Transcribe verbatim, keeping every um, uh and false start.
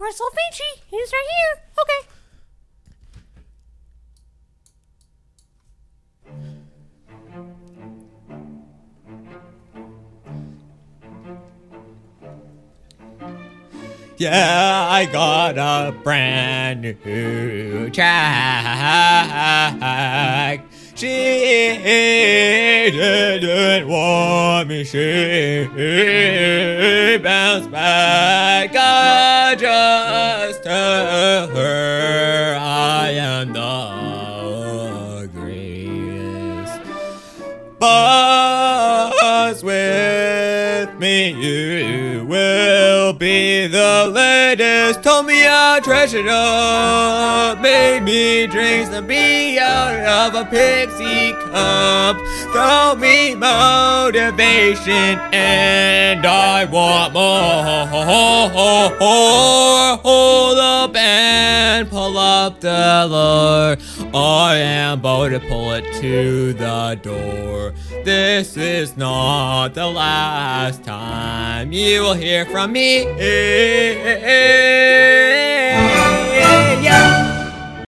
Where's Solfinci? He's right here. Okay. Yeah, I got a brand new track. She didn't want me, she bounced back. I just tell her I am the greatest. Buzz with me, you will be the latest. Told me I treasured up, made me drink some beer out of a pixie cup. Throw me motivation and I want more. Hold up and pull up the lure. I am about to pull it to the door. This is not the last time you will hear from me.